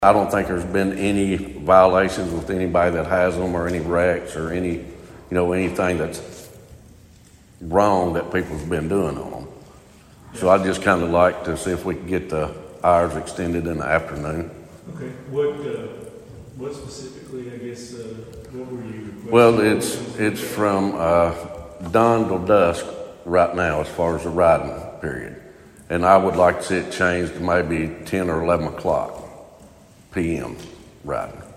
I don't think there's been any violations with anybody that has them or any wrecks or anything that's wrong that people's been doing on them. So I'd just kind of like to see if we can get the hours extended in the afternoon. Okay. What specifically, I guess, what were you requesting? Well, it's from dawn till dusk right now as far as the riding period. And I would like to see it changed to maybe 10 or 11 o'clock p.m. riding.